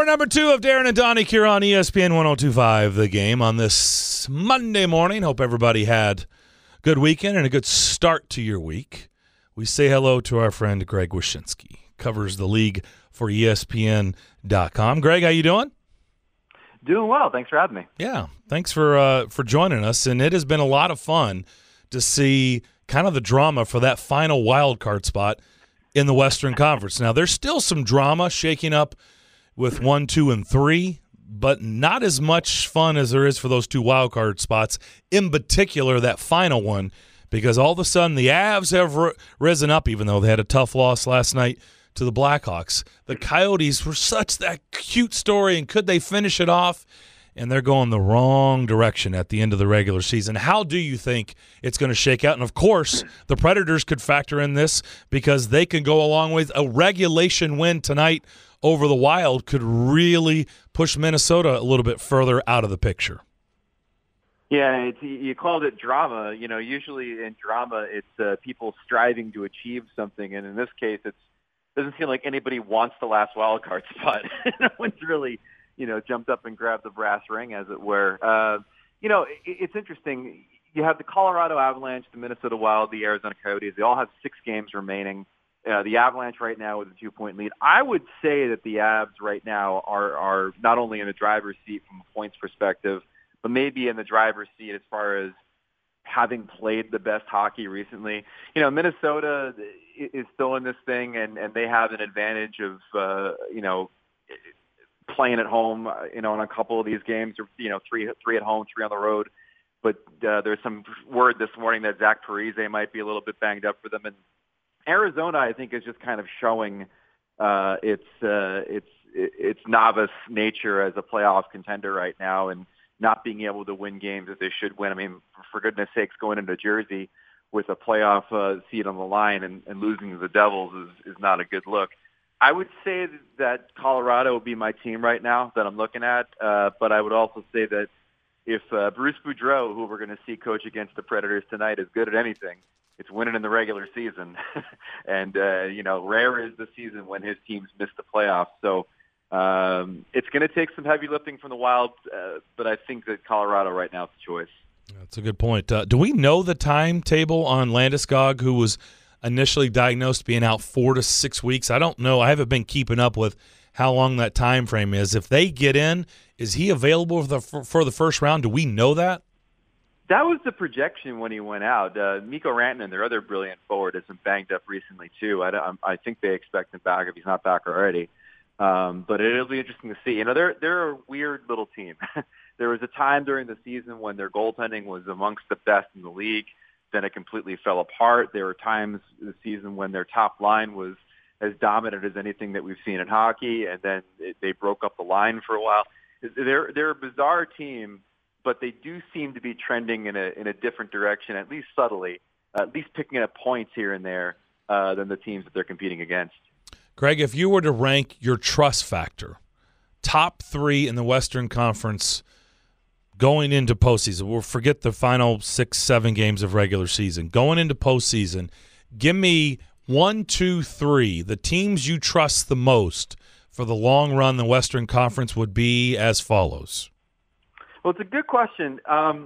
Hour number 2 of Darren and Donnie here on ESPN 102.5 The Game on this Monday morning. Hope everybody had a good weekend and a good start to your week. We say hello to our friend Greg Wyshynski, covers the league for ESPN.com. Greg, how you doing? Doing well. Thanks for having me. Yeah, thanks for joining us. And it has been a lot of fun to see kind of the drama for that final wild card spot in the Western Conference. Now, there's still some drama shaking up with 1, 2, and 3, but not as much fun as there is for those 2 wild card spots, in particular that final one, because all of a sudden the Avs have risen up, even though they had a tough loss last night to the Blackhawks. The Coyotes were such that cute story, and could they finish it off? And they're going the wrong direction at the end of the regular season. How do you think it's going to shake out? And, of course, the Predators could factor in this because they can go along with a regulation win tonight over the Wild could really push Minnesota a little bit further out of the picture. Yeah, you called it drama. You know, usually in drama, it's people striving to achieve something, and in this case, it doesn't seem like anybody wants the last wild card spot. No one's really, jumped up and grabbed the brass ring, as it were. It's interesting. You have the Colorado Avalanche, the Minnesota Wild, the Arizona Coyotes. They all have 6 games remaining. The Avalanche right now with a 2-point lead. I would say that the Avs right now are not only in the driver's seat from a points perspective, but maybe in the driver's seat as far as having played the best hockey recently. Minnesota is still in this thing, and they have an advantage of, playing at home, in a couple of these games, or, 3 at home, 3 on the road. But there's some word this morning that Zach Parise might be a little bit banged up for them. And Arizona, I think, is just kind of showing its novice nature as a playoff contender right now, and not being able to win games that they should win. I mean, for goodness sakes, going into Jersey with a playoff seat on the line and losing to the Devils is not a good look. I would say that Colorado would be my team right now that I'm looking at, but I would also say that if Bruce Boudreau, who we're going to see coach against the Predators tonight, is good at anything, it's winning in the regular season. And, rare is the season when his teams miss the playoffs. So it's going to take some heavy lifting from the Wild, but I think that Colorado right now is the choice. That's a good point. Do we know the timetable on Landeskog, who was initially diagnosed being out 4 to 6 weeks? I don't know. I haven't been keeping up with how long that time frame is. If they get in, is he available for the first round? Do we know that? That was the projection when he went out. Mikko Rantanen, their other brilliant forward, has been banged up recently too. I think they expect him back if he's not back already. But it'll be interesting to see. They're a weird little team. There was a time during the season when their goaltending was amongst the best in the league. Then it completely fell apart. There were times this season when their top line was as dominant as anything that we've seen in hockey, and then they broke up the line for a while. They're a bizarre team, but they do seem to be trending in a different direction, at least subtly, at least picking up points here and there than the teams that they're competing against. Greg, if you were to rank your trust factor, top 3 in the Western Conference going into postseason, we'll forget the final 6, 7 games of regular season. Going into postseason, give me 1, 2, 3, the teams you trust the most for the long run. The Western Conference would be as follows. Well, it's a good question.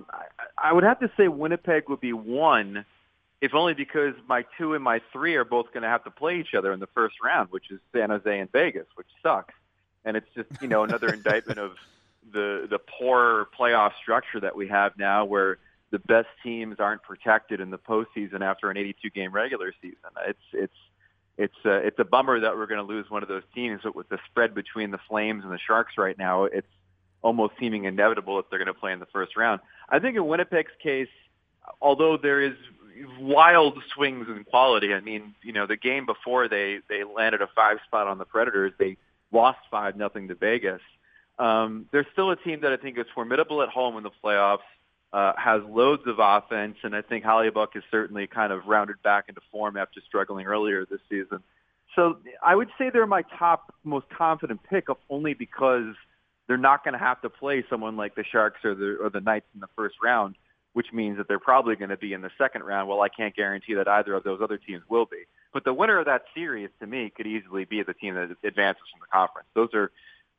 I would have to say Winnipeg would be 1, if only because my 2 and my 3 are both going to have to play each other in the first round, which is San Jose and Vegas, which sucks. And it's just, another indictment of the poor playoff structure that we have now, where the best teams aren't protected in the postseason after an 82-game regular season. It's a bummer that we're going to lose one of those teams, but with the spread between the Flames and the Sharks right now, it's almost seeming inevitable if they're going to play in the first round. I think in Winnipeg's case, although there is wild swings in quality, I mean, the game before they landed a 5 spot on the Predators, they lost 5-0 to Vegas. They're still a team that I think is formidable at home in the playoffs, has loads of offense, and I think Hellebuyck is certainly kind of rounded back into form after struggling earlier this season. So I would say they're my top, most confident pick, only because they're not going to have to play someone like the Sharks or the Knights in the first round, which means that they're probably going to be in the second round. Well, I can't guarantee that either of those other teams will be. But the winner of that series, to me, could easily be the team that advances from the conference.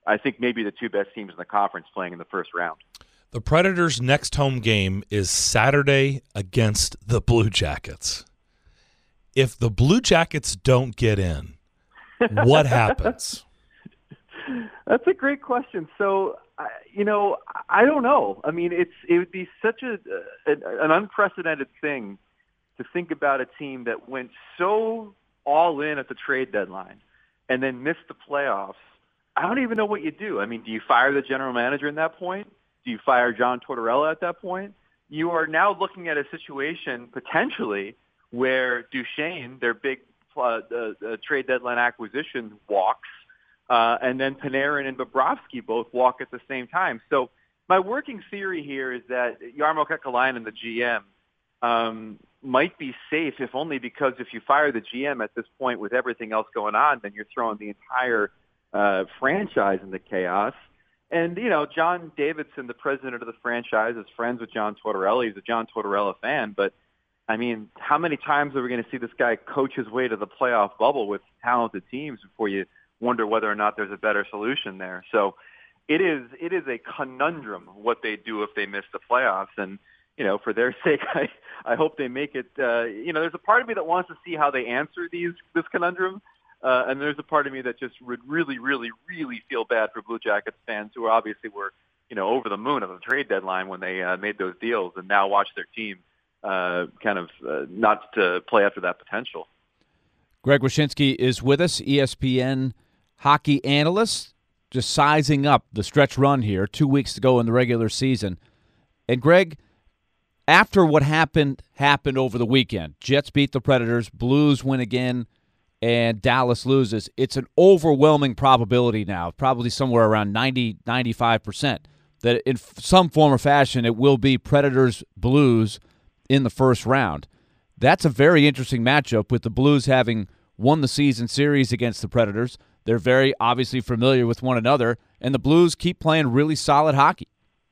I think maybe the two best teams in the conference playing in the first round. The Predators' next home game is Saturday against the Blue Jackets. If the Blue Jackets don't get in, what happens? That's a great question. So, I don't know. I mean, it would be such an unprecedented thing to think about a team that went so all in at the trade deadline and then missed the playoffs. I don't even know what you do. I mean, do you fire the general manager at that point? Do you fire John Tortorella at that point? You are now looking at a situation potentially where Duchesne, their big trade deadline acquisition, walks, and then Panarin and Bobrovsky both walk at the same time. So my working theory here is that Jarmo Kekalainen, the GM, might be safe, if only because if you fire the GM at this point with everything else going on, then you're throwing the entire franchise into chaos. And, John Davidson, the president of the franchise, is friends with John Tortorella. He's a John Tortorella fan. But, I mean, how many times are we going to see this guy coach his way to the playoff bubble with talented teams before you wonder whether or not there's a better solution there? So it is a conundrum what they do if they miss the playoffs. And, for their sake, I hope they make it. There's a part of me that wants to see how they answer this conundrum. And there's a part of me that just would really, really, really feel bad for Blue Jackets fans who obviously were, over the moon of the trade deadline when they made those deals and now watch their team not to play after that potential. Greg Wyshynski is with us, ESPN hockey analyst, just sizing up the stretch run here, 2 weeks to go in the regular season. And Greg, after what happened over the weekend, Jets beat the Predators, Blues win again, and Dallas loses, it's an overwhelming probability now, probably somewhere around 90-95%, that in some form or fashion it will be Predators-Blues in the first round. That's a very interesting matchup with the Blues having won the season series against the Predators. They're very obviously familiar with one another, and the Blues keep playing really solid hockey.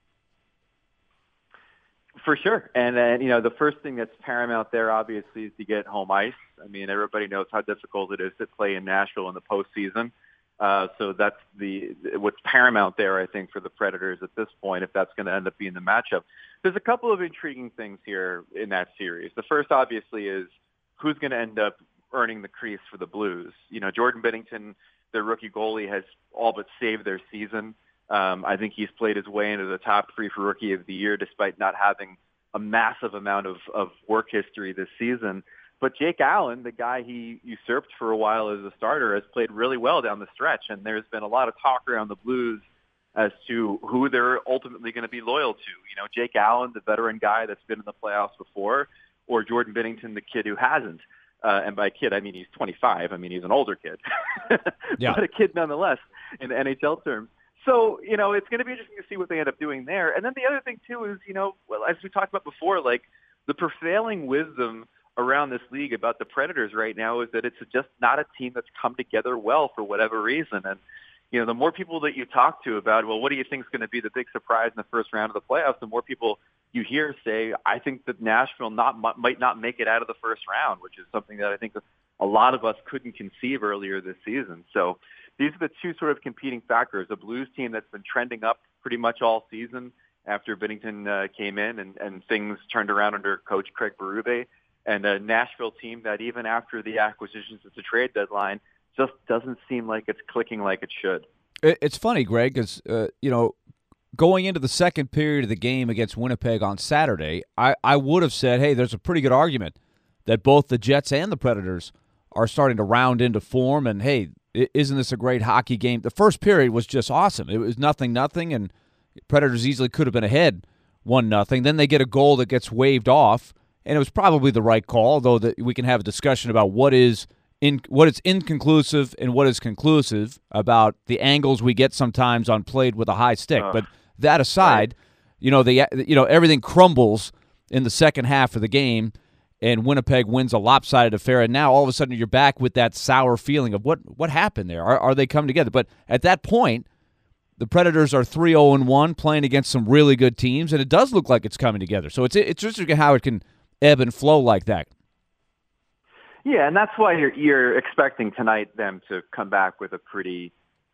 For sure. And the first thing that's paramount there, obviously, is to get home ice. I mean, everybody knows how difficult it is to play in Nashville in the postseason. So that's what's paramount there, I think, for the Predators at this point, if that's going to end up being the matchup. There's a couple of intriguing things here in that series. The first, obviously, is who's going to end up earning the crease for the Blues. Jordan Binnington, their rookie goalie, has all but saved their season. I think he's played his way into the top 3 for Rookie of the Year, despite not having a massive amount of work history this season. But Jake Allen, the guy he usurped for a while as a starter, has played really well down the stretch. And there's been a lot of talk around the Blues as to who they're ultimately going to be loyal to. Jake Allen, the veteran guy that's been in the playoffs before, or Jordan Binnington, the kid who hasn't. And by kid, I mean he's 25. I mean he's an older kid. Yeah. But a kid nonetheless in the NHL terms. So, it's going to be interesting to see what they end up doing there. And then the other thing, too, is, as we talked about before, like the prevailing wisdom around this league about the Predators right now is that it's just not a team that's come together well for whatever reason. And, the more people that you talk to about, well, what do you think is going to be the big surprise in the first round of the playoffs, the more people you hear say, I think that Nashville might not make it out of the first round, which is something that I think a lot of us couldn't conceive earlier this season. So these are the two sort of competing factors. A Blues team that's been trending up pretty much all season after Binnington came in and things turned around under Coach Craig Berube, and a Nashville team that even after the acquisitions at the trade deadline just doesn't seem like it's clicking like it should. It's funny, Greg, because, going into the second period of the game against Winnipeg on Saturday, I would have said, hey, there's a pretty good argument that both the Jets and the Predators are starting to round into form, and, hey, isn't this a great hockey game? The first period was just awesome. It was 0-0, and Predators easily could have been ahead 1-0. Then they get a goal that gets waved off, and it was probably the right call, though that we can have a discussion about what is inconclusive and what is conclusive about the angles we get sometimes on played with a high stick. But that aside, right. Everything crumbles in the second half of the game, and Winnipeg wins a lopsided affair, and now all of a sudden you're back with that sour feeling of what happened there. Are they coming together? But at that point, the Predators are 3-0-1, playing against some really good teams, and it does look like it's coming together. So it's interesting how it can ebb and flow like that. Yeah, and that's why you're expecting tonight them to come back with a pretty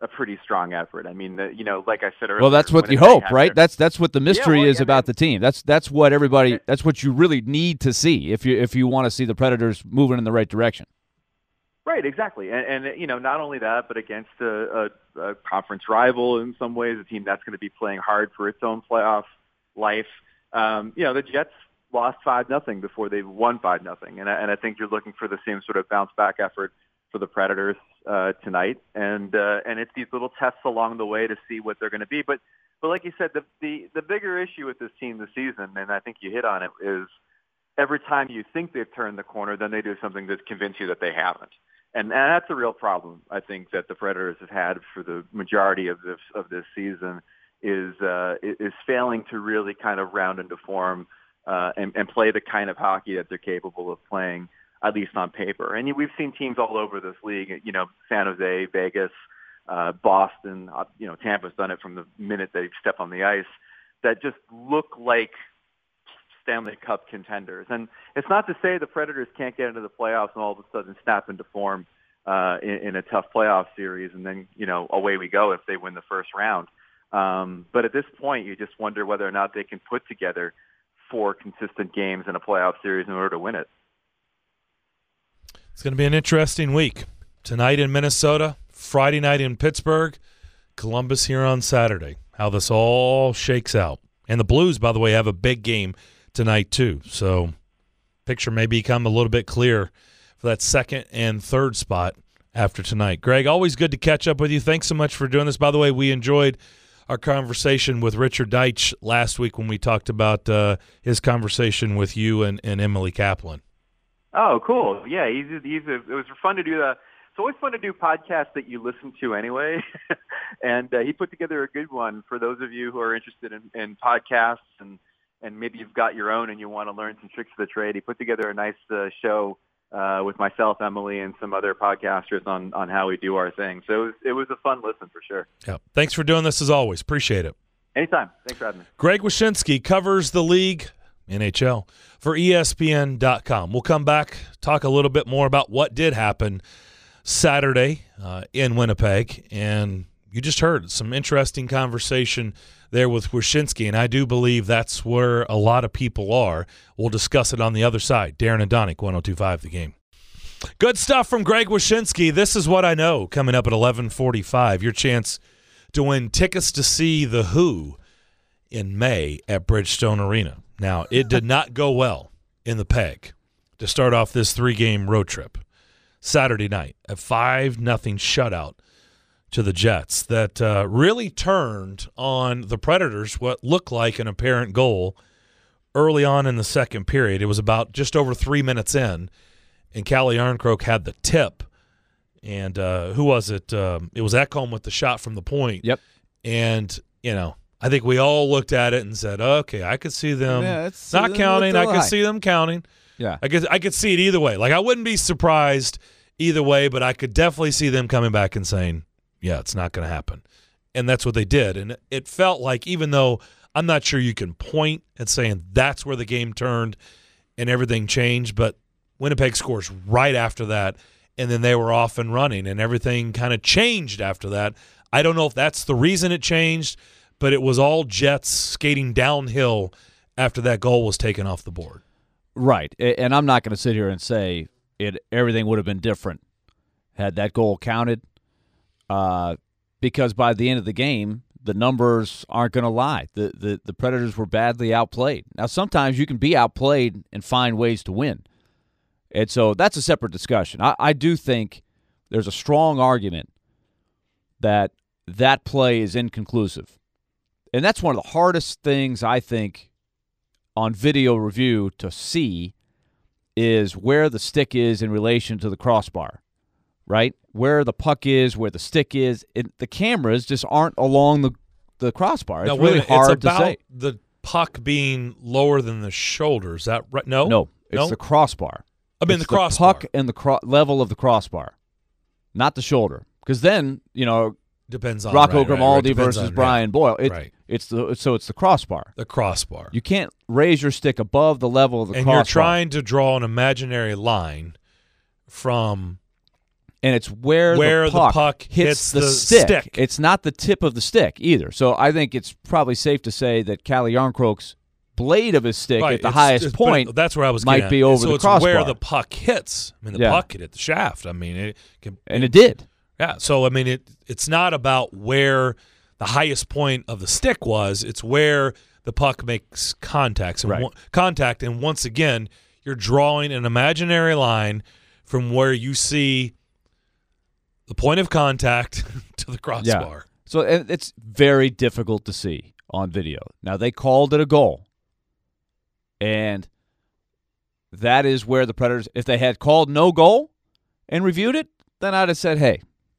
a pretty strong effort. I mean, like I said earlier. Well, that's what you hope, right? That's what the mystery is about the team. That's what everybody. That's what you really need to see if you want to see the Predators moving in the right direction. Right, exactly, and not only that, but against a conference rival in some ways, a team that's going to be playing hard for its own playoff life. The Jets lost 5-0 before they won 5-0, and I think you're looking for the same sort of bounce back effort for the Predators tonight, and it's these little tests along the way to see what they're going to be. But like you said, the bigger issue with this team this season, and I think you hit on it, is every time you think they've turned the corner, then they do something to convince you that they haven't. And that's a real problem, I think, that the Predators have had for the majority of this season is failing to really kind of round into form and play the kind of hockey that they're capable of playing, at least on paper. And we've seen teams all over this league, San Jose, Vegas, Boston, Tampa's done it from the minute they step on the ice, that just look like Stanley Cup contenders. And it's not to say the Predators can't get into the playoffs and all of a sudden snap into form in a tough playoff series, and then, away we go if they win the first round. But at this point, you just wonder whether or not they can put together 4 consistent games in a playoff series in order to win it. It's going to be an interesting week. Tonight in Minnesota, Friday night in Pittsburgh, Columbus here on Saturday. How this all shakes out. And the Blues, by the way, have a big game tonight too. So picture may become a little bit clearer for that second and third spot after tonight. Greg, always good to catch up with you. Thanks so much for doing this. By the way, we enjoyed our conversation with Richard Deitch last week when we talked about his conversation with you and Emily Kaplan. Oh, cool. Yeah, it was fun to do that. It's always fun to do podcasts that you listen to anyway. And he put together a good one for those of you who are interested in podcasts and maybe you've got your own and you want to learn some tricks of the trade. He put together a nice show with myself, Emily, and some other podcasters on how we do our thing. So it was a fun listen for sure. Yeah. Thanks for doing this as always. Appreciate it. Anytime. Thanks for having me. Greg Wyshynski covers the league, NHL, for ESPN.com. We'll come back, talk a little bit more about what did happen Saturday in Winnipeg. And you just heard some interesting conversation there with Wyshynski, and I do believe that's where a lot of people are. We'll discuss it on the other side. Darren and Donick, 102.5 The Game. Good stuff from Greg Wyshynski. This is what I know coming up at 11:45. Your chance to win tickets to see The Who in May at Bridgestone Arena. Now, it did not go well in the Peg to start off this 3-game road trip. Saturday night, a 5-0 shutout to the Jets that really turned on the Predators what looked like an apparent goal early on in the second period. It was about just over 3 minutes in, and Calle Jarnkrok had the tip. And who was it? It was Ekholm with the shot from the point. Yep. And, I think we all looked at it and said, okay, I could see them not counting. I could see them counting. Yeah. I could see it either way. Like, I wouldn't be surprised either way, but I could definitely see them coming back and saying, yeah, it's not going to happen. And that's what they did. And it felt like, even though I'm not sure you can point at saying that's where the game turned and everything changed, but Winnipeg scores right after that, and then they were off and running, and everything kind of changed after that. I don't know if that's the reason it changed, but it was all Jets skating downhill after that goal was taken off the board. Right. And I'm not going to sit here and say everything would have been different had that goal counted. Because by the end of the game, the numbers aren't going to lie. The Predators were badly outplayed. Now, sometimes you can be outplayed and find ways to win. And so that's a separate discussion. I do think there's a strong argument that play is inconclusive. And that's one of the hardest things, I think, on video review to see is where the stick is in relation to the crossbar, right? Where the puck is, where the stick is. The cameras just aren't along the crossbar. It's really hard to say. The puck being lower than the shoulder. Is that right? No? It's the crossbar. I mean, the crossbar. The puck and the level of the crossbar, not the shoulder. Because then, depends on Rocco Grimaldi versus Brian Boyle. It's the crossbar. The crossbar. You can't raise your stick above the level of the crossbar. And you're trying to draw an imaginary line from And it's where the the puck hits the stick. It's not the tip of the stick either. So I think it's probably safe to say that Calle Jarnkrok's blade of his stick at the highest point that's where I was might be over the crossbar. So it's where the puck hits. I mean, the puck could hit the shaft. I mean, it did. Yeah. So I mean, it's not about where the highest point of the stick was. It's where the puck makes contact. And once again, you're drawing an imaginary line from where you see the point of contact to the crossbar. Yeah. So it's very difficult to see on video. Now, they called it a goal. And that is where the Predators, if they had called no goal and reviewed it, then I'd have said, hey,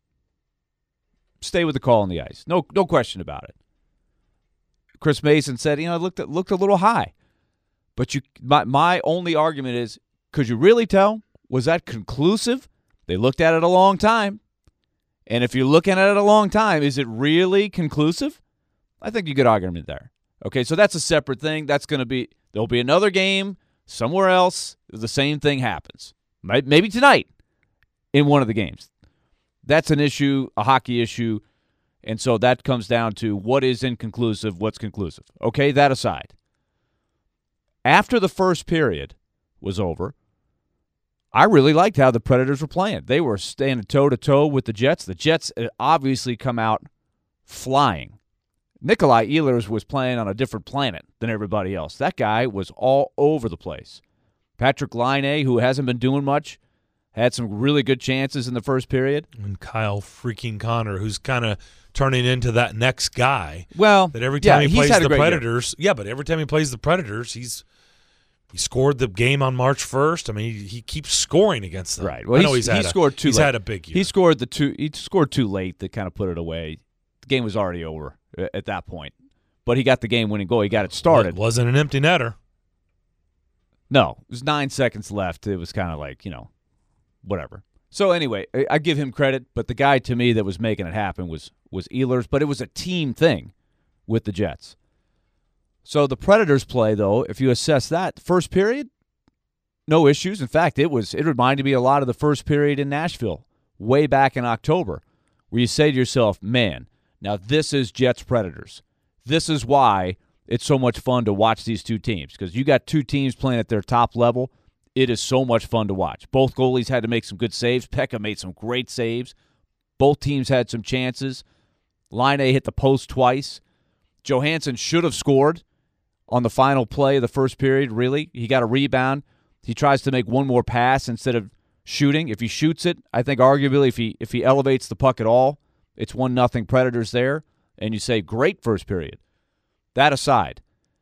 stay with the call on the ice. No question about it. Chris Mason said, it looked a little high. But my only argument is, could you really tell? Was that conclusive? They looked at it a long time. And if you're looking at it a long time, is it really conclusive? I think you get argument there. Okay, so that's a separate thing. There'll be another game somewhere else. The same thing happens. Maybe tonight in one of the games. That's an issue, a hockey issue. And so that comes down to what is inconclusive, what's conclusive. Okay, that aside. After the first period was over, I really liked how the Predators were playing. They were standing toe-to-toe with the Jets. The Jets obviously come out flying. Nikolai Ehlers was playing on a different planet than everybody else. That guy was all over the place. Patrick Laine, who hasn't been doing much, had some really good chances in the first period. And Kyle freaking Connor, who's kind of turning into that next guy. Well, that every time he plays the Predators, but every time he plays the Predators, he scored the game on March 1st. I mean, he keeps scoring against them. Right. Well, he's had a big year. He scored too late that kind of put it away. The game was already over at that point. But he got the game-winning goal. He got it started. It wasn't an empty netter. No. It was 9 seconds left. It was kind of like, whatever. So anyway, I give him credit, but the guy to me that was making it happen was Ehlers, but it was a team thing with the Jets. So the Predators play, though, if you assess that, first period, no issues. In fact, it reminded me a lot of the first period in Nashville way back in October, where you say to yourself, man, now this is Jets Predators. This is why it's so much fun to watch these two teams, because you got two teams playing at their top level. It is so much fun to watch. Both goalies had to make some good saves. Pekka made some great saves. Both teams had some chances. Laine hit the post twice. Johansson should have scored on the final play of the first period, really. He got a rebound. He tries to make one more pass instead of shooting. If he shoots it, I think arguably if he elevates the puck at all, it's 1-0 Predators there, and you say, great first period. That aside,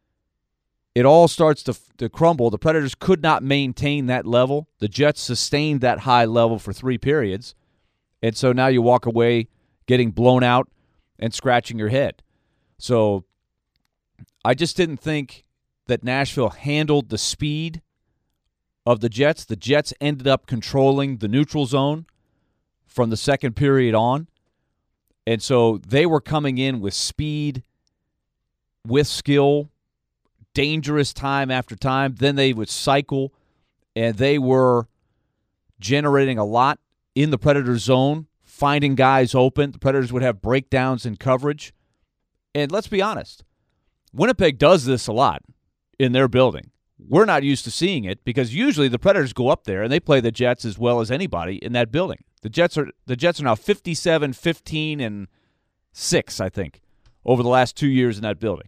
it all starts to crumble. The Predators could not maintain that level. The Jets sustained that high level for 3 periods, and so now you walk away getting blown out and scratching your head. So I just didn't think that Nashville handled the speed of the Jets. The Jets ended up controlling the neutral zone from the second period on. And so they were coming in with speed, with skill, dangerous time after time. Then they would cycle, and they were generating a lot in the Predator zone, finding guys open. The Predators would have breakdowns in coverage. And let's be honest, Winnipeg does this a lot in their building. We're not used to seeing it because usually the Predators go up there and they play the Jets as well as anybody in that building. The Jets are now 57-15-6, I think, over the last 2 years in that building.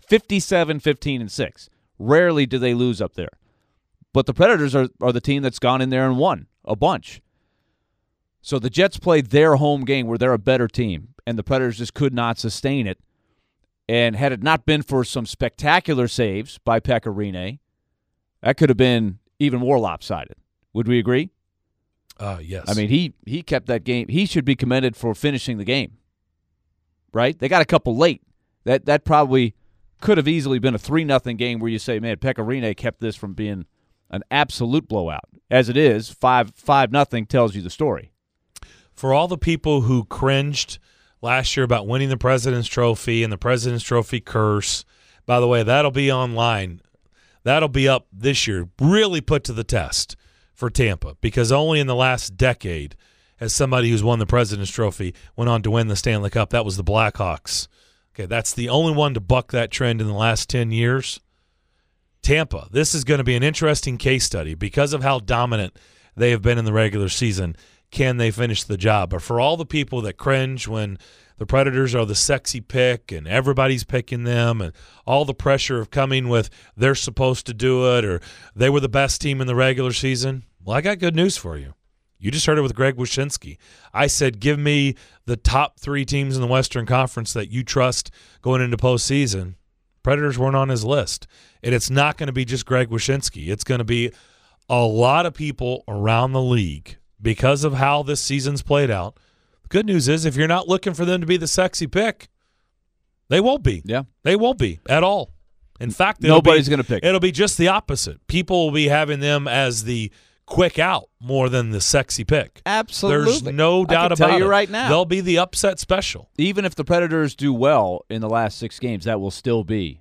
57-15-6. Rarely do they lose up there. But the Predators are the team that's gone in there and won a bunch. So the Jets played their home game where they're a better team, and the Predators just could not sustain it. And had it not been for some spectacular saves by Pekka Rinne, that could have been even more lopsided. Would we agree? Yes. I mean, he kept that game. He should be commended for finishing the game, right? They got a couple late. That probably could have easily been a 3-0 game where you say, man, Pekka Rinne kept this from being an absolute blowout. As it is, 5-0 tells you the story. For all the people who cringed last year about winning the President's Trophy and the President's Trophy curse, by the way, that'll be online. That'll be up this year, really put to the test for Tampa, because only in the last decade as somebody who's won the President's Trophy went on to win the Stanley Cup. That was the Blackhawks. Okay, that's the only one to buck that trend in the last 10 years. Tampa, this is going to be an interesting case study because of how dominant they have been in the regular season. Can they finish the job? But for all the people that cringe when the Predators are the sexy pick and everybody's picking them and all the pressure of coming with they're supposed to do it or they were the best team in the regular season, well, I got good news for you. You just heard it with Greg Wyshynski. I said, give me the top 3 teams in the Western Conference that you trust going into postseason. Predators weren't on his list. And it's not going to be just Greg Wyshynski. It's going to be a lot of people around the league because of how this season's played out. The good news is if you're not looking for them to be the sexy pick, they won't be. Yeah. They won't be at all. In fact, nobody's going to pick. It'll be just the opposite. People will be having them as the quick out more than the sexy pick. Absolutely. There's no doubt about it. I can tell you right now. They'll be the upset special. Even if the Predators do well in the last 6 games, that will still be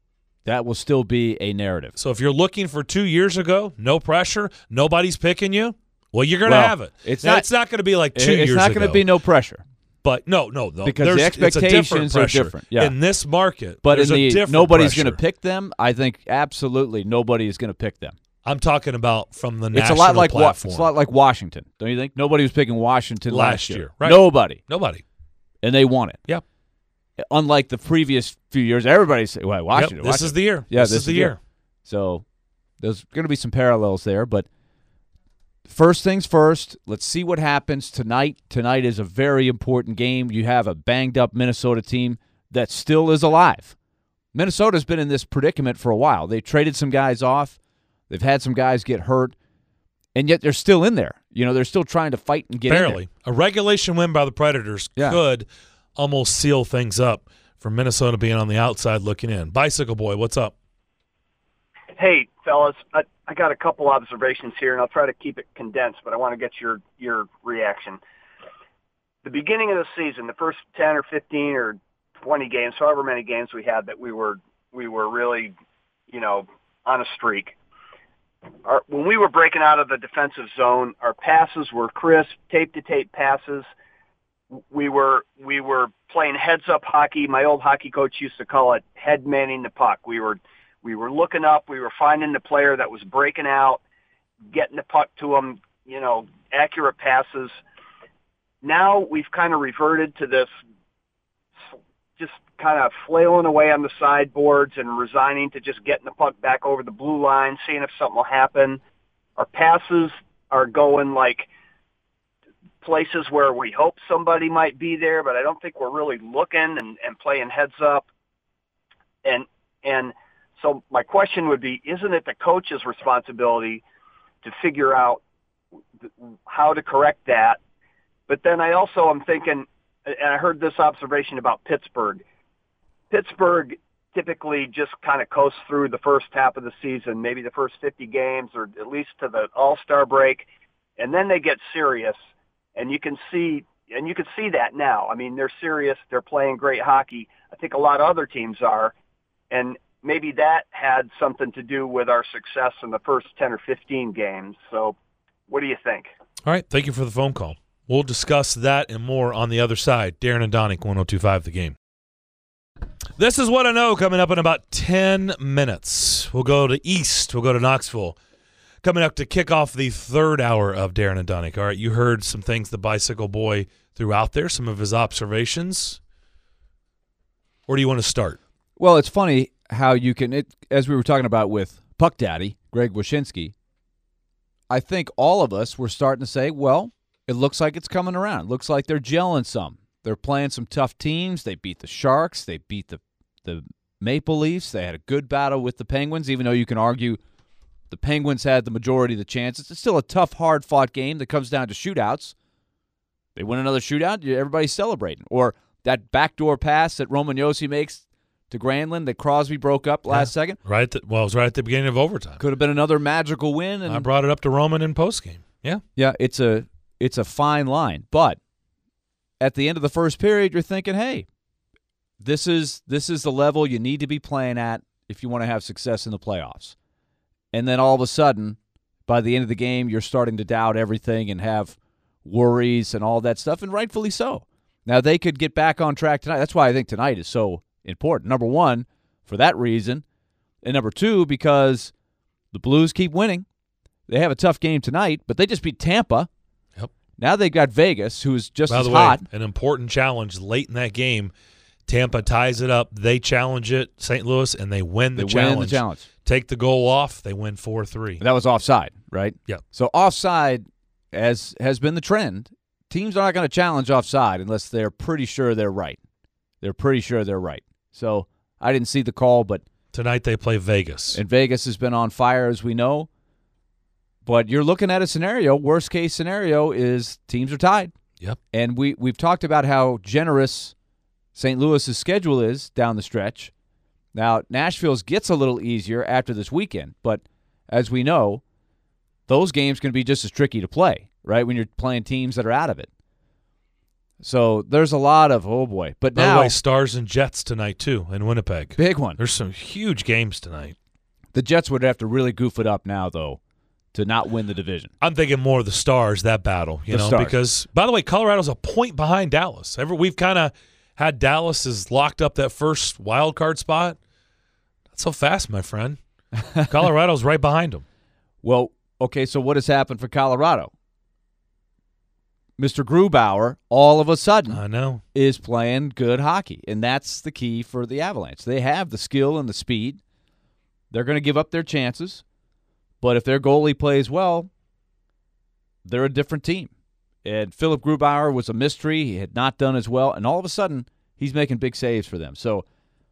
a narrative. So if you're looking for 2 years ago, no pressure, nobody's picking you, well, you're going to have it. It's not going to be like 2 years ago. It's not going to be no pressure. But no. Because the expectations are different. Yeah. In this market, but there's a different nobody's going to pick them. I think absolutely nobody is going to pick them. I'm talking about from the national platform. It's a lot like Washington, don't you think? Nobody was picking Washington last year. Right. Nobody. And they won it. Yeah. Unlike the previous few years, everybody said, well, Washington. This is the year. Yeah, this is the year. So there's going to be some parallels there. But first things first, let's see what happens tonight. Tonight is a very important game. You have a banged-up Minnesota team that still is alive. Minnesota's been in this predicament for a while. They traded some guys off. They've had some guys get hurt, and yet they're still in there. They're still trying to fight and get in there. Barely. A regulation win by the Predators could almost seal things up for Minnesota being on the outside looking in. Bicycle Boy, what's up? Hey, fellas, I got a couple observations here, and I'll try to keep it condensed, but I want to get your reaction. The beginning of the season, the first 10 or 15 or 20 games, however many games we had that we were really, on a streak. When we were breaking out of the defensive zone, our passes were crisp, tape-to-tape passes. We were playing heads-up hockey. My old hockey coach used to call it head manning the puck. We were looking up. We were finding the player that was breaking out, getting the puck to him, accurate passes. Now we've kind of reverted to this just kind of flailing away on the sideboards and resigning to just getting the puck back over the blue line, seeing if something will happen. Our passes are going like places where we hope somebody might be there, but I don't think we're really looking and playing heads up. And so my question would be, isn't it the coach's responsibility to figure out how to correct that? But then I also am thinking, and I heard this observation about Pittsburgh. Pittsburgh typically just kind of coasts through the first half of the season, maybe the first 50 games or at least to the All-Star break, and then they get serious. And you can see that now. I mean, they're serious. They're playing great hockey. I think a lot of other teams are, and maybe that had something to do with our success in the first 10 or 15 games. So what do you think? All right, thank you for the phone call. We'll discuss that and more on the other side. Darren and Donick, 102.5 The Game. This is What I Know coming up in about 10 minutes. We'll go to East. We'll go to Knoxville. Coming up to kick off the third hour of Darren and Donick. All right, you heard some things the Bicycle Boy threw out there, some of his observations. Where do you want to start? Well, it's funny how you can, as we were talking about with Puck Daddy, Greg Wyshynski, I think all of us were starting to say, well, it looks like it's coming around. It looks like they're gelling some. They're playing some tough teams. They beat the Sharks. They beat the Maple Leafs. They had a good battle with the Penguins, even though you can argue the Penguins had the majority of the chances. It's still a tough, hard-fought game that comes down to shootouts. They win another shootout, everybody's celebrating. Or that backdoor pass that Roman Josi makes to Granlund that Crosby broke up last second. It was right at the beginning of overtime. Could have been another magical win. And I brought it up to Roman in postgame. Yeah. Yeah, it's a fine line. But at the end of the first period, you're thinking, hey, this is the level you need to be playing at if you want to have success in the playoffs. And then all of a sudden, by the end of the game, you're starting to doubt everything and have worries and all that stuff, and rightfully so. Now, they could get back on track tonight. That's why I think tonight is so important. Number one, for that reason, and number two, because the Blues keep winning. They have a tough game tonight, but they just beat Tampa. Yep. Now they've got Vegas, who's just By as the hot. way, an important challenge late in that game. Tampa ties it up. They challenge it, St. Louis, and they win the challenge. Take the goal off, they win 4-3. That was offside, right? Yep. So offside, as has been the trend, teams are not going to challenge offside unless they're pretty sure they're right. They're pretty sure they're right. So I didn't see the call, but tonight they play Vegas. And Vegas has been on fire, as we know. But you're looking at a scenario, worst-case scenario is teams are tied. Yep. And we've talked about how generous St. Louis's schedule is down the stretch. Now, Nashville's gets a little easier after this weekend, but as we know, those games can be just as tricky to play, right, when you're playing teams that are out of it. So there's a lot of, oh boy. But By now, the way, Stars and Jets tonight, too, in Winnipeg. big one. There's some huge games tonight. The Jets would have to really goof it up now, though, to not win the division. I'm thinking more of the Stars, that battle, you know, Stars. because, by the way, Colorado's a point behind Dallas. We've kind of had Dallas has locked up that first wild card spot. Not so fast, my friend. Colorado's right behind them. Well, okay, so what has happened for Colorado? Mr. Grubauer, all of a sudden, I know, is playing good hockey, and that's the key for the Avalanche. They have the skill and the speed. They're going to give up their chances, but if their goalie plays well, they're a different team. And Philip Grubauer was a mystery. He had not done as well, and all of a sudden, he's making big saves for them. So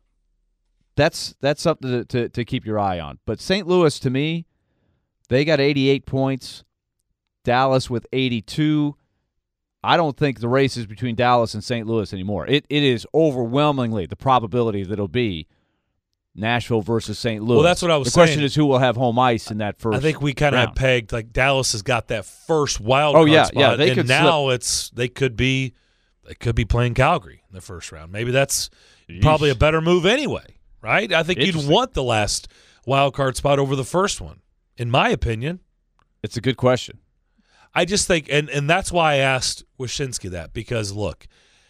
that's something to keep your eye on. But St. Louis, to me, they got 88 points. Dallas with 82. I don't think the race is between Dallas and St. Louis anymore. It is overwhelmingly the probability that it'll be Nashville versus St. Louis. Well, that's what I was saying. The question saying. is who will have home ice in that first I think we kind of round. pegged, like, Dallas has got that first wild card spot. Yeah, they and could now they could be playing Calgary in the first round. Maybe that's probably a better move anyway, right? I think you'd want the last wild card spot over the first one, in my opinion. It's a good question. I just think, and that's why I asked Wyshynski that, because look,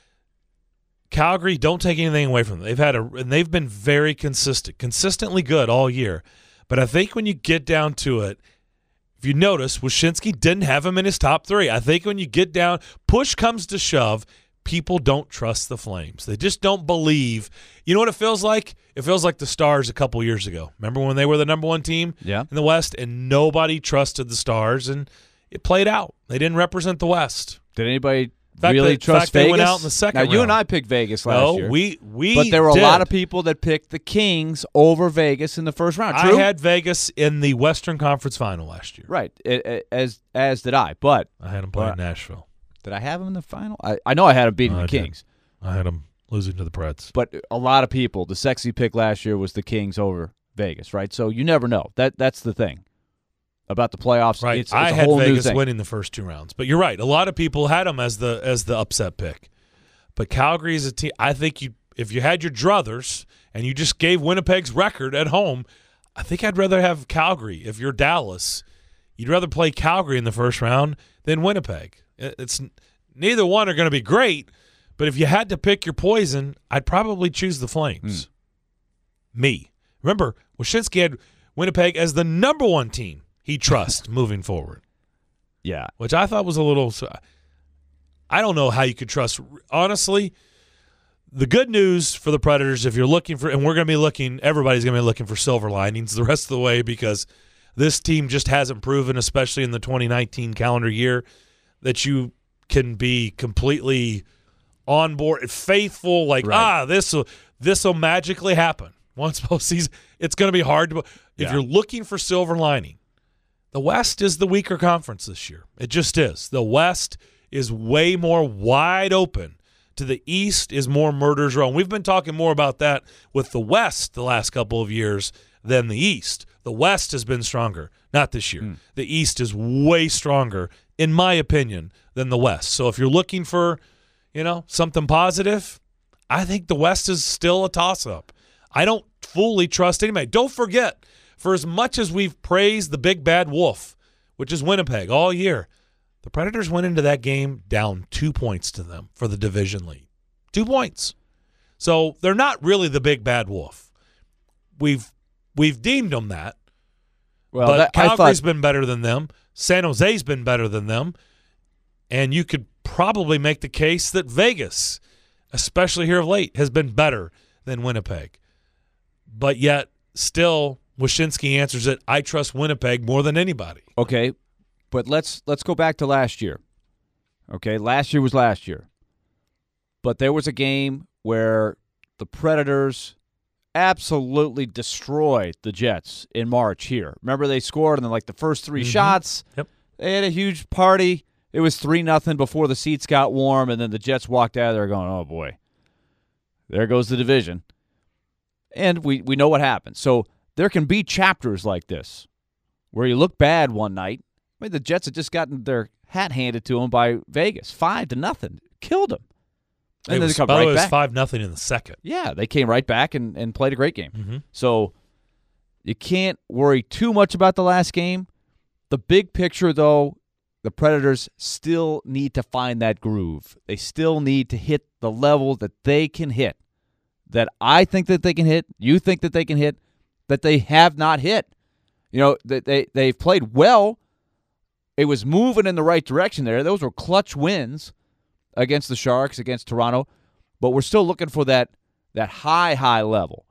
Calgary, don't take anything away from them. And they've been very consistently good all year. But I think when you get down to it, if you notice, Wyshynski didn't have him in his top three. I think when you get down, push comes to shove, people don't trust the Flames. They just don't believe. You know what it feels like? It feels like the Stars a couple years ago. Remember when they were the number one team in the West, and nobody trusted the Stars, and it played out. They didn't represent the West. Did anybody really trust Vegas? They went out in the second round. You and I picked Vegas last year. We but there were a did. lot of people that picked the Kings over Vegas in the first round. True? I had Vegas in the Western Conference Final last year. Right, as did I. But I had them playing Nashville. Did I have them in the final? I know I had them beating the Kings. I had them losing to the Preds. But a lot of people, the sexy pick last year was the Kings over Vegas, right? So you never know. That's the thing about the playoffs. Right. It's I a had whole Vegas new thing. winning the first two rounds. But you're right. A lot of people had them as the upset pick. But Calgary is a team. I think if you had your druthers and you just gave Winnipeg's record at home, I think I'd rather have Calgary. If you're Dallas, you'd rather play Calgary in the first round than Winnipeg. It's neither one are going to be great, but if you had to pick your poison, I'd probably choose the Flames. Me. Remember, Wyshynski had Winnipeg as the number one team he trusts moving forward. Yeah. Which I thought was a little – I don't know how you could trust – honestly, the good news for the Predators, if you're looking for – and we're going to be looking – everybody's going to be looking for silver linings the rest of the way, because this team just hasn't proven, especially in the 2019 calendar year, that you can be completely on board, faithful, like, this will magically happen. Once postseason, it's going to be hard to – if you're looking for silver lining, the West is the weaker conference this year. It just is. The West is way more wide open. To the East is more murder's row. And we've been talking more about that with the West the last couple of years than the East. The West has been stronger, not this year. The East is way stronger, in my opinion, than the West. So if you're looking for, something positive, I think the West is still a toss-up. I don't fully trust anybody. Don't forget, for as much as we've praised the big bad wolf, which is Winnipeg, all year, The Predators went into that game down 2 points to them for the division lead. 2 points. So they're not really the big bad wolf. We've deemed them that. Well, but Calgary's been better than them. San Jose's been better than them. And you could probably make the case that Vegas, especially here of late, has been better than Winnipeg. But yet, still, Wyshynski answers it, I trust Winnipeg more than anybody. Okay, but let's go back to last year. Okay, last year was last year. But there was a game where the Predators absolutely destroyed the Jets in March here. Remember they scored and then like the first 3 shots. Yep. They had a huge party. It was 3-0 before the seats got warm, and then the Jets walked out of there going, oh, boy, there goes the division. And we know what happened. So there can be chapters like this where you look bad one night. I mean, the Jets had just gotten their hat handed to them by Vegas, 5-0, killed them. And then they come right back. It was 5-0 in the second. Yeah, they came right back and played a great game. Mm-hmm. So you can't worry too much about the last game. The big picture, though, the Predators still need to find that groove. They still need to hit the level that they can hit, that I think that they can hit, you think that they can hit, that they have not hit. You know, they've played well. It was moving in the right direction there. Those were clutch wins against the Sharks, against Toronto, but we're still looking for that high level.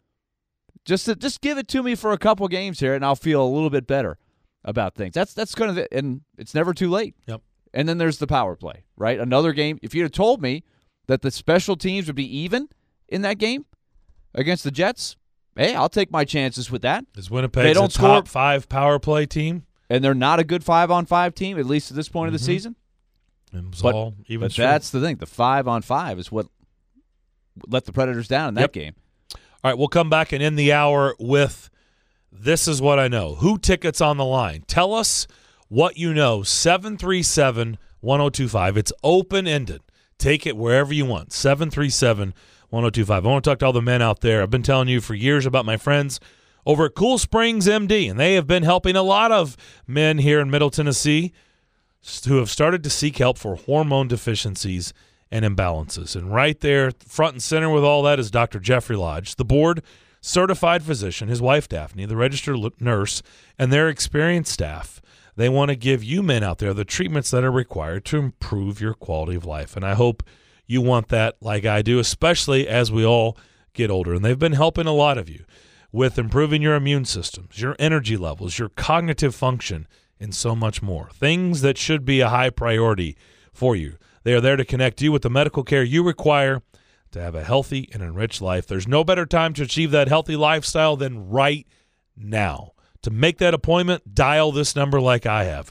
Just give it to me for a couple games here, and I'll feel a little bit better about things. That's kind of it, and it's never too late. Yep. And then there's the power play, right? Another game. If you'd have told me that the special teams would be even in that game against the Jets, hey, I'll take my chances with that. Is Winnipeg a top 5 power play team? And they're not a good 5-on-5 team, at least at this point of the season. But that's the thing. The 5-on-5 is what let the Predators down in that game. All right, we'll come back and end the hour with This Is What I Know. Who tickets on the line? Tell us what you know. 737-1025. It's open-ended. Take it wherever you want. 737-1025. I want to talk to all the men out there. I've been telling you for years about my friends over at Cool Springs MD, and they have been helping a lot of men here in Middle Tennessee who have started to seek help for hormone deficiencies and imbalances. And right there, front and center with all that is Dr. Jeffrey Lodge, the board-certified physician, his wife Daphne, the registered nurse, and their experienced staff. They want to give you men out there the treatments that are required to improve your quality of life. And I hope you want that like I do, especially as we all get older. And they've been helping a lot of you with improving your immune systems, your energy levels, your cognitive function, and so much more. Things that should be a high priority for you. They are there to connect you with the medical care you require to have a healthy and enriched life. There's no better time to achieve that healthy lifestyle than right now. To make that appointment, dial this number like I have,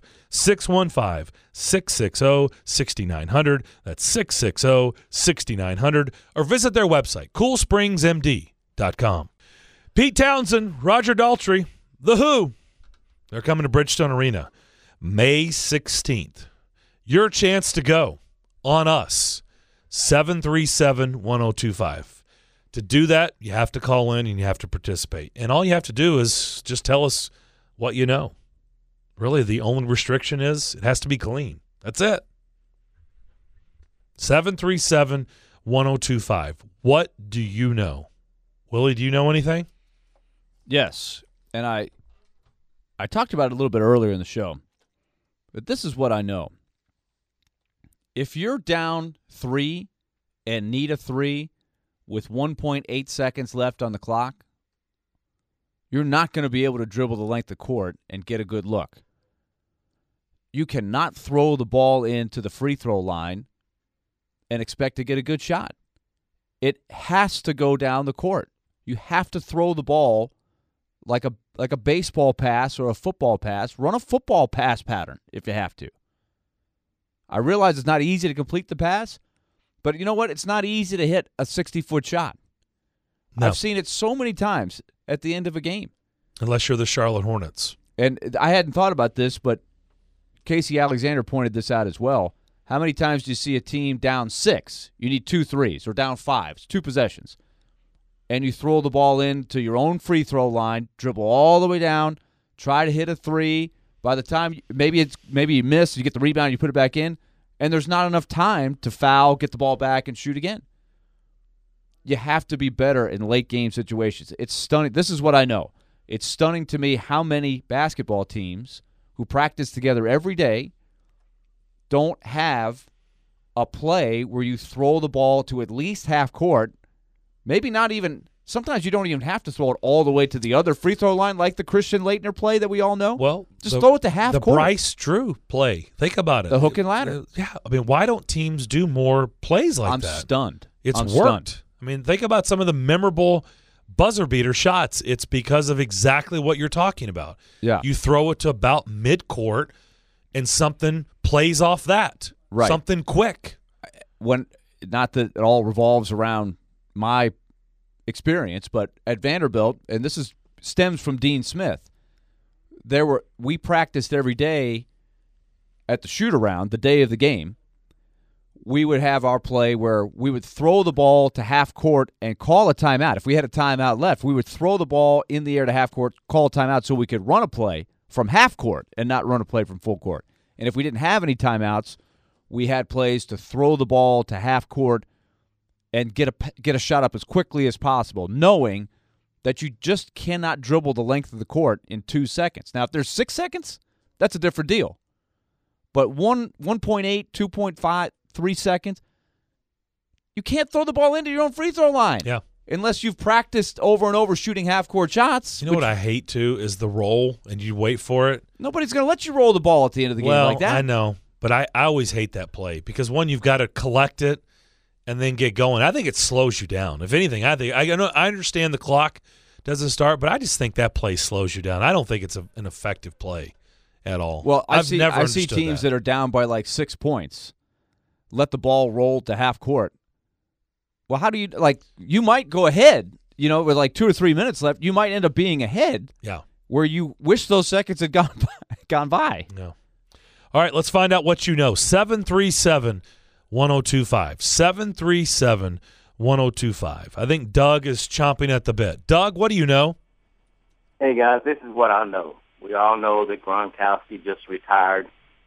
615-660-6900. That's 660-6900. Or visit their website, coolspringsmd.com. Pete Townsend, Roger Daltrey, The Who. They're coming to Bridgestone Arena May 16th. Your chance to go on us, 737-1025. To do that, you have to call in and you have to participate. And all you have to do is just tell us what you know. Really, the only restriction is it has to be clean. That's it. 737-1025. What do you know? Willie, do you know anything? Yes. And I talked about it a little bit earlier in the show. But this is what I know. If you're down 3 and need a 3 with 1.8 seconds left on the clock, you're not going to be able to dribble the length of court and get a good look. You cannot throw the ball into the free throw line and expect to get a good shot. It has to go down the court. You have to throw the ball like a baseball pass or a football pass. Run a football pass pattern if you have to. I realize it's not easy to complete the pass, but you know what? It's not easy to hit a 60-foot shot. No. I've seen it so many times at the end of a game. Unless you're the Charlotte Hornets. And I hadn't thought about this, but Casey Alexander pointed this out as well. How many times do you see a team down 6? You need 2 threes, or down 5. It's 2 possessions. And you throw the ball into your own free throw line, dribble all the way down, try to hit a 3, By the time maybe you miss, you get the rebound, you put it back in, and there's not enough time to foul, get the ball back, and shoot again. You have to be better in late game situations. It's stunning. This is what I know. It's stunning to me how many basketball teams who practice together every day don't have a play where you throw the ball to at least half court, maybe not even. Sometimes you don't even have to throw it all the way to the other free throw line like the Christian Laettner play that we all know. Well, just throw it to half court. The Bryce Drew play. Think about it. The hook and ladder. Yeah. I mean, why don't teams do more plays like that? I'm stunned. It's I'm worked. Stunned. I mean, think about some of the memorable buzzer beater shots. It's because of exactly what you're talking about. Yeah. You throw it to about midcourt and something plays off that. Right. Something quick. Not that it all revolves around my experience, but at Vanderbilt, and this stems from Dean Smith, we practiced every day at the shoot-around, the day of the game. We would have our play where we would throw the ball to half court and call a timeout. If we had a timeout left, we would throw the ball in the air to half court, call a timeout so we could run a play from half court and not run a play from full court. And if we didn't have any timeouts, we had plays to throw the ball to half court and get a shot up as quickly as possible, knowing that you just cannot dribble the length of the court in 2 seconds. Now, if there's 6 seconds, that's a different deal. But 1.8, 2.5, 3 seconds, you can't throw the ball into your own free throw line. Yeah. Unless you've practiced over and over shooting half-court shots. You know what I hate, too, is the roll, and you wait for it. Nobody's going to let you roll the ball at the end of the game like that. I know, but I always hate that play because, one, you've got to collect it and then get going. I think it slows you down. If anything, I understand the clock doesn't start, but I just think that play slows you down. I don't think it's an effective play at all. Well, I see understood teams that are down by like 6 points, let the ball roll to half court. Well, how do you you might go ahead, with like 2 or 3 minutes left. You might end up being ahead. Yeah. Where you wish those seconds had gone by. Yeah. All right, let's find out what you know. 737-1025. 737-1025. I think Doug is chomping at the bit. Doug, what do you know? Hey, guys, this is what I know. We all know that Gronkowski just retired,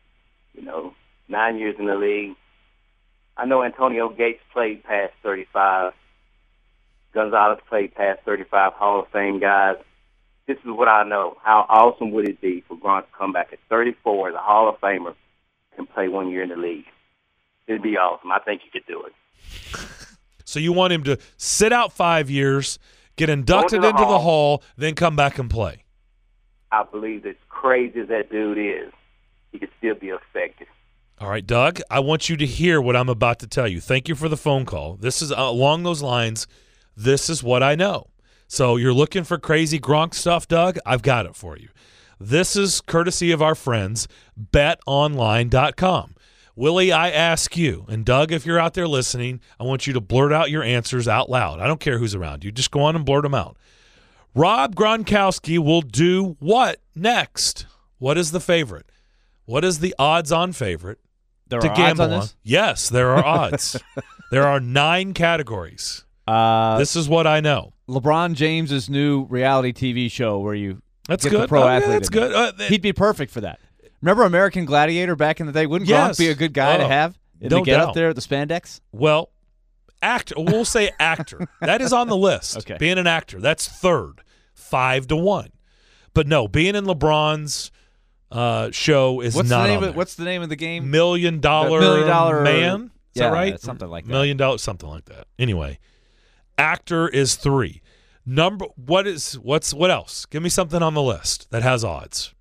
9 years in the league. I know Antonio Gates played past 35. Gonzalez played past 35 Hall of Fame guys. This is what I know. How awesome would it be for Gronk to come back at 34 as a Hall of Famer and play 1 year in the league? It'd be awesome. I think he could do it. So you want him to sit out 5 years, get inducted into the Hall, then come back and play? I believe as crazy as that dude is, he could still be effective. All right, Doug, I want you to hear what I'm about to tell you. Thank you for the phone call. This is along those lines. This is what I know. So you're looking for crazy Gronk stuff, Doug? I've got it for you. This is courtesy of our friends, betonline.com. Willie, I ask you, and Doug, if you're out there listening, I want you to blurt out your answers out loud. I don't care who's around you. Just go on and blurt them out. Rob Gronkowski will do what next? What is the favorite? What is the odds-on favorite? There to are gamble odds on this? Yes, there are odds. There are 9 categories. This is what I know. LeBron James's new reality TV show where you get good. The pro athlete. That's good. He'd be perfect for that. Remember American Gladiator back in the day? Wouldn't Gronk be a good guy to have? No get doubt. up there, the spandex? Well, actor. We'll say actor. That is on the list. Okay. Being an actor. That's third. 5-1. But no, being in LeBron's show is what's not the name on there. What's the name of the game? $1 Million Man? Is that right? Something like that. $1 million, something like that. Anyway, actor is 3. What else? Give me something on the list that has odds.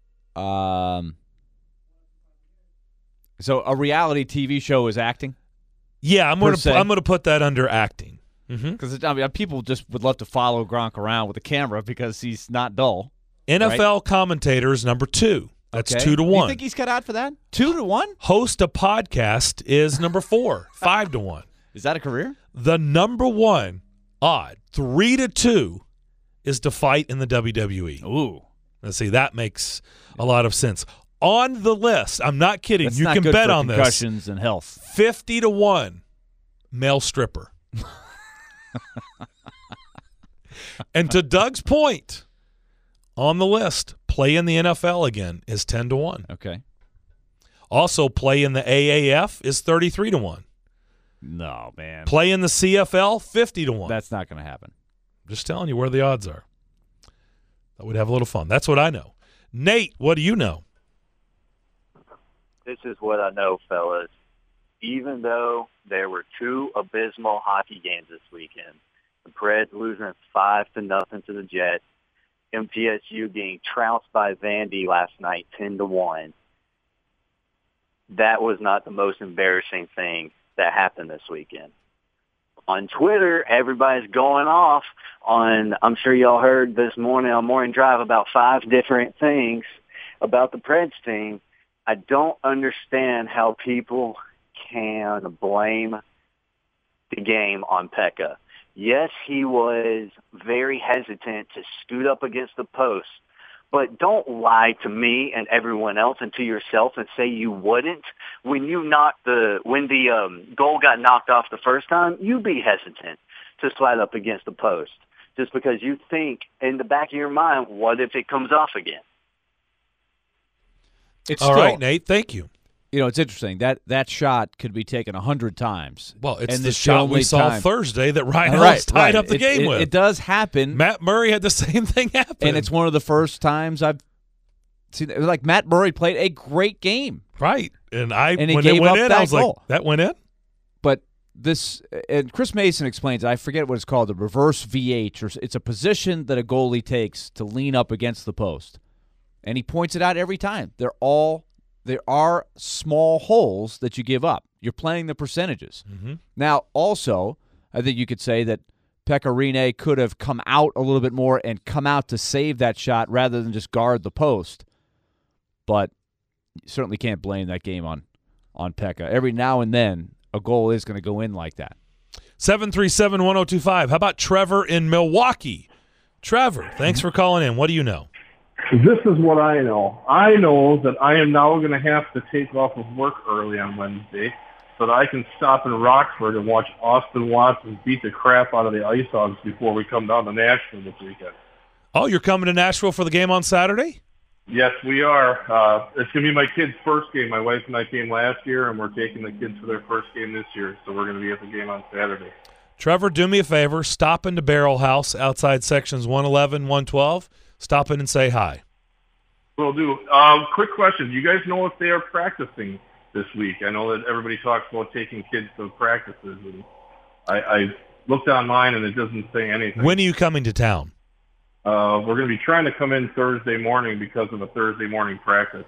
So a reality TV show is acting? Yeah, I'm going to put that under acting. Because people just would love to follow Gronk around with a camera because he's not dull. NFL commentators number 2. That's 2-1. You think he's cut out for that? 2-1? Host a podcast is number 4. 5-1. Is that a career? The number 1 odd, 3-2, is to fight in the WWE. Ooh. Let's see, that makes a lot of sense. On the list, I'm not kidding. That's you not can good bet for on this. Concussions and health. 50-1, male stripper. And to Doug's point, on the list, play in the NFL again is 10-1. Okay. Also, play in the AAF is 33-1. No, man. Play in the CFL 50-1. That's not going to happen. Just telling you where the odds are. Thought we'd have a little fun. That's what I know. Nate, what do you know? This is what I know, fellas. Even though there were 2 abysmal hockey games this weekend, the Preds losing 5-0 to the Jets, MTSU getting trounced by Vandy last night 10-1, that was not the most embarrassing thing that happened this weekend. On Twitter, everybody's going off on, I'm sure y'all heard this morning on Morning Drive about 5 different things about the Preds team. I don't understand how people can blame the game on Pekka. Yes, he was very hesitant to scoot up against the post, but don't lie to me and everyone else and to yourself and say you wouldn't. When the goal got knocked off the first time, you be hesitant to slide up against the post just because you think in the back of your mind, what if it comes off again? All right, Nate, thank you. You know, it's interesting. That shot could be taken 100 times. Well, it's and the shot we saw Thursday that Ryan Ellis tied up the game with. It does happen. Matt Murray had the same thing happen. And it's one of the first times I've seen it. Like, Matt Murray played a great game. Right. And he when gave it went up in, that I was goal. like, that went in? But this, and Chris Mason explains, I forget what it's called, the reverse VH, or it's a position that a goalie takes to lean up against the post. And he points it out every time. There are small holes that you give up. You're playing the percentages. Mm-hmm. Now, also, I think you could say that Pekka Rinne could have come out a little bit more and come out to save that shot rather than just guard the post. But you certainly can't blame that game on Pekka. Every now and then, a goal is going to go in like that. 737-1025. How about Trevor in Milwaukee? Trevor, thanks for calling in. What do you know? This is what I know. I know that I am now going to have to take off of work early on Wednesday so that I can stop in Rockford and watch Austin Watson beat the crap out of the Ice Hogs before we come down to Nashville this weekend. Oh, you're coming to Nashville for the game on Saturday? Yes, we are. It's going to be my kids' first game. My wife and I came last year, and we're taking the kids for their first game this year, so we're going to be at the game on Saturday. Trevor, do me a favor. Stop into Barrel House outside sections 111, 112. Stop in and say hi. Will do. Quick question. Do you guys know if they are practicing this week? I know that everybody talks about taking kids to practices. And I looked online, and it doesn't say anything. When are you coming to town? We're going to be trying to come in Thursday morning because of a Thursday morning practice.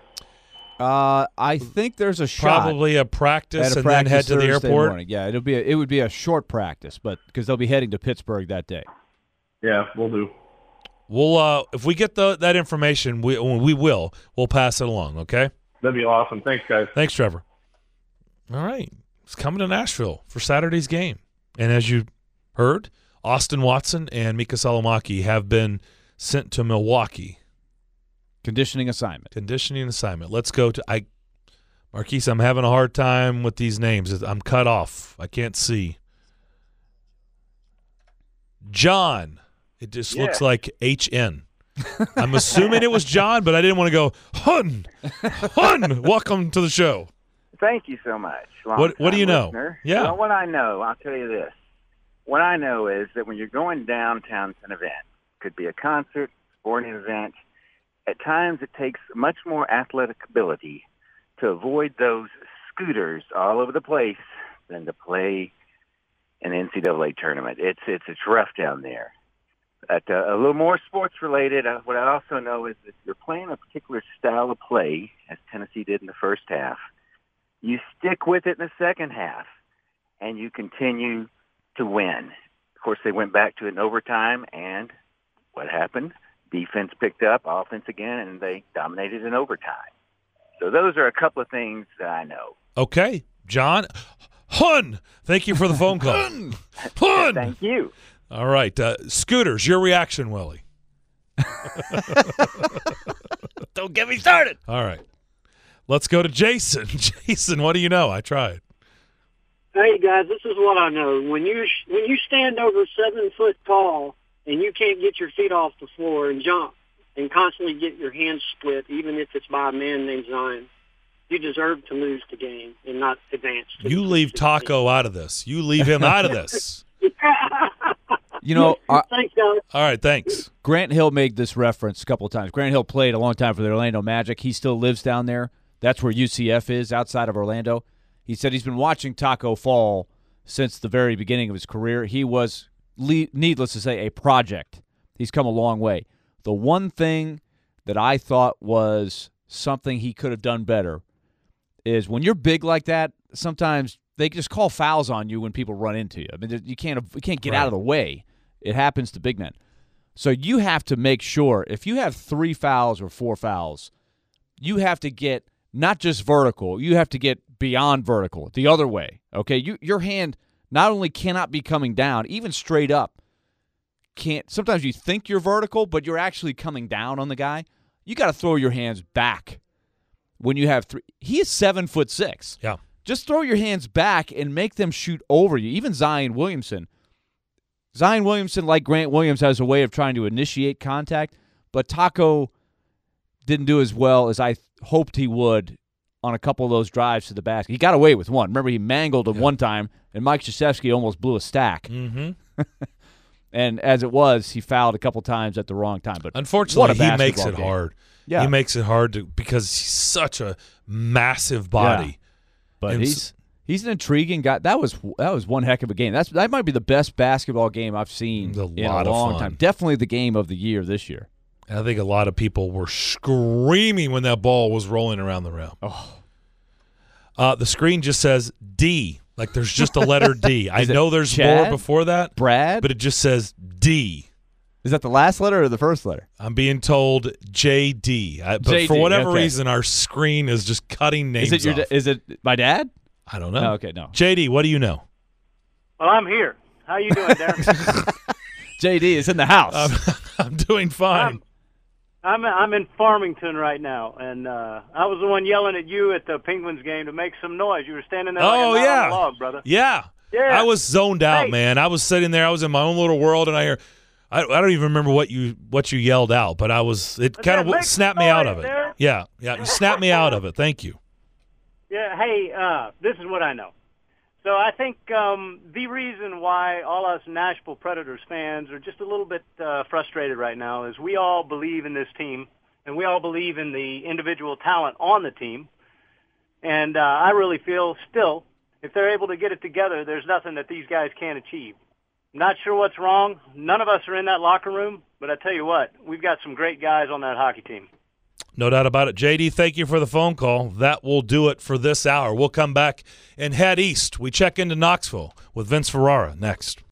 I think there's a shot. Probably a practice and then head to the Thursday airport. Morning. Yeah, it would be a short practice, but because they'll be heading to Pittsburgh that day. Yeah, we'll do. We'll if we get that information, we'll pass it along. Okay. That'd be awesome. Thanks, guys. Thanks, Trevor. All right, he's coming to Nashville for Saturday's game, and as you heard, Austin Watson and Mika Salomaki have been sent to Milwaukee. Conditioning assignment. Let's go to Marquise, I'm having a hard time with these names. I'm cut off. I can't see. John. It just looks like HN. I'm assuming it was John, but I didn't want to go, Hun, welcome to the show. Thank you so much. What do you know? Listener. Yeah. Well, what I know, I'll tell you this. What I know is that when you're going downtown to an event, could be a concert, sporting event, at times it takes much more athletic ability to avoid those scooters all over the place than to play an NCAA tournament. It's rough down there. A little more sports related, what I also know is that if you're playing a particular style of play, as Tennessee did in the first half, you stick with it in the second half, and you continue to win. Of course, they went back to it in overtime, and what happened? Defense picked up, offense again, and they dominated in overtime. So those are a couple of things that I know. Okay. John, Hun, thank you for the phone call. Hun! Thank you. All right. Scooters, your reaction, Willie. Don't get me started. All right. Let's go to Jason. Jason, what do you know? I tried. Hey, guys, this is what I know. When you stand over 7 foot tall and you can't get your feet off the floor and jump, and constantly get your hands split, even if it's by a man named Zion, you deserve to lose the game and not advance. You leave Taco out of this. You leave him out of this. You know, Thanks, guys. All right, thanks. Grant Hill made this reference a couple of times. Grant Hill played a long time for the Orlando Magic. He still lives down there. That's where UCF is, outside of Orlando. He said he's been watching Taco fall since the very beginning of his career. He was, needless to say, a project. He's come a long way. The one thing that I thought was something he could have done better is when you're big like that, sometimes they just call fouls on you when people run into you. I mean, you can't get out of the way. It happens to big men. So you have to make sure, if you have 3 fouls or 4 fouls, you have to get not just vertical, you have to get beyond vertical, the other way. Okay, your hand not only cannot be coming down, even straight up. Sometimes you think you're vertical, but you're actually coming down on the guy. You got to throw your hands back when you have 3. He is 7'6". Yeah. Just throw your hands back and make them shoot over you. Even Zion Williamson. Zion Williamson, like Grant Williams, has a way of trying to initiate contact, but Taco didn't do as well as I hoped he would on a couple of those drives to the basket. He got away with one. Remember, he mangled him one time, and Mike Krzyzewski almost blew a stack. Mm-hmm. And as it was, he fouled a couple times at the wrong time. But unfortunately, he makes it hard. Yeah. He makes it hard because he's such a massive body. Yeah. But he's an intriguing guy. That was one heck of a game. That might be the best basketball game I've seen in a long time. Definitely the game of the year this year. I think a lot of people were screaming when that ball was rolling around the rim. Oh. The screen just says D, like there's just a letter D. I know there's Chad? more before that, Brad, but it just says D. Is that the last letter or the first letter? I'm being told JD, but JD, for whatever okay. reason, our screen is just cutting names Is it off. is it my dad? I don't know. Oh, okay, no. JD, what do you know? Well, I'm here. How you doing, Darren? JD is in the house. I'm doing fine. I'm in Farmington right now, and I was the one yelling at you at the Penguins game to make some noise. You were standing there like a knot on a log, brother. Yeah. I was zoned out, man. I was sitting there. I was in my own little world, and I don't even remember what you yelled out, but it kind of snapped me out of it. There. Yeah, you snapped me out of it. Thank you. Yeah, hey, this is what I know. So I think the reason why all us Nashville Predators fans are just a little bit frustrated right now is we all believe in this team, and we all believe in the individual talent on the team. And I really feel still, if they're able to get it together, there's nothing that these guys can't achieve. I'm not sure what's wrong. None of us are in that locker room, but I tell you what, we've got some great guys on that hockey team. No doubt about it. JD, thank you for the phone call. That will do it for this hour. We'll come back and head east. We check into Knoxville with Vince Ferrara next.